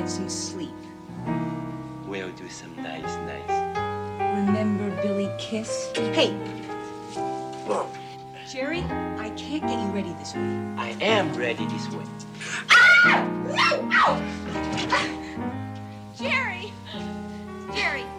some sleep. We'll do some nice. Remember Billy Kiss? Hey! Jerry, I can't get you ready this way. I am ready this way. Jerry! Jerry,